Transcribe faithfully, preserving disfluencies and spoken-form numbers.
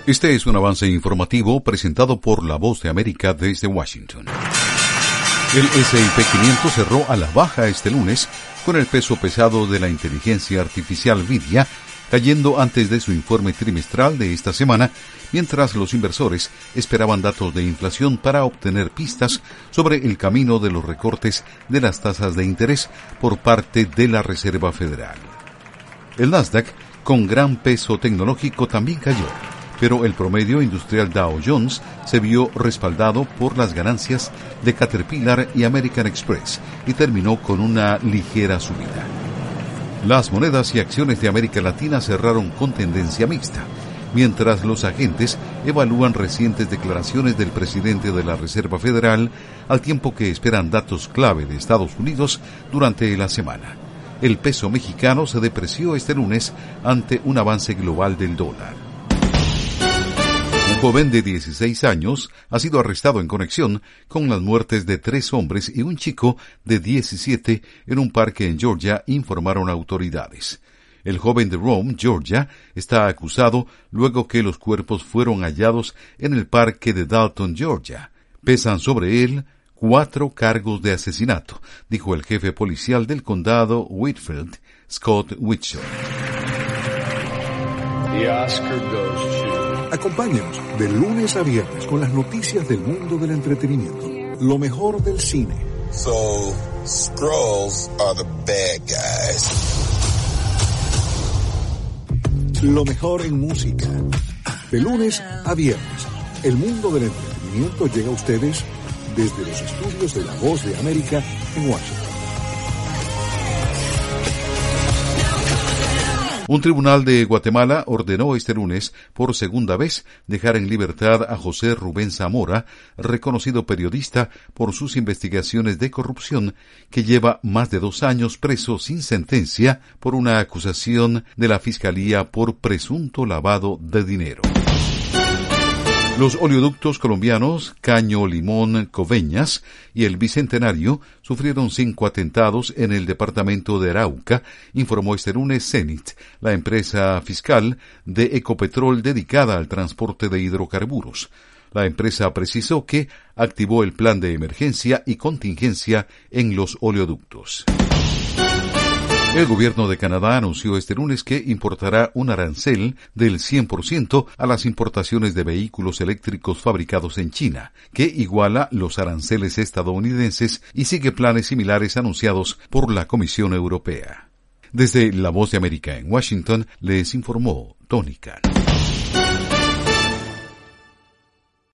Este es un avance informativo presentado por La Voz de América desde Washington. El ese y pe quinientos cerró a la baja este lunes con el peso pesado de la inteligencia artificial NVIDIA cayendo antes de su informe trimestral de esta semana, mientras los inversores esperaban datos de inflación para obtener pistas sobre el camino de los recortes de las tasas de interés por parte de la Reserva Federal. El Nasdaq, con gran peso tecnológico, también cayó, pero el promedio industrial Dow Jones se vio respaldado por las ganancias de Caterpillar y American Express y terminó con una ligera subida. Las monedas y acciones de América Latina cerraron con tendencia mixta, mientras los agentes evalúan recientes declaraciones del presidente de la Reserva Federal, al tiempo que esperan datos clave de Estados Unidos durante la semana. El peso mexicano se depreció este lunes ante un avance global del dólar. Un joven de dieciséis años ha sido arrestado en conexión con las muertes de tres hombres y un chico de diecisiete en un parque en Georgia, informaron autoridades. El joven de Rome, Georgia, está acusado luego que los cuerpos fueron hallados en el parque de Dalton, Georgia. Pesan sobre él cuatro cargos de asesinato, dijo el jefe policial del condado Whitfield, Scott Whitshire. The Oscar goes to... Acompáñenos de lunes a viernes con las noticias del mundo del entretenimiento. Lo mejor del cine. So, Skrulls are the bad guys. Lo mejor en música. De lunes a viernes, el mundo del entretenimiento llega a ustedes desde los estudios de La Voz de América en Washington. Un tribunal de Guatemala ordenó este lunes, por segunda vez, dejar en libertad a José Rubén Zamora, reconocido periodista por sus investigaciones de corrupción, que lleva más de dos años preso sin sentencia por una acusación de la Fiscalía por presunto lavado de dinero. Los oleoductos colombianos Caño Limón Coveñas y el Bicentenario sufrieron cinco atentados en el departamento de Arauca, informó este lunes Cenit, la empresa fiscal de Ecopetrol dedicada al transporte de hidrocarburos. La empresa precisó que activó el plan de emergencia y contingencia en los oleoductos. El gobierno de Canadá anunció este lunes que importará un arancel del cien por ciento a las importaciones de vehículos eléctricos fabricados en China, que iguala los aranceles estadounidenses y sigue planes similares anunciados por la Comisión Europea. Desde La Voz de América en Washington, les informó Tony Khan.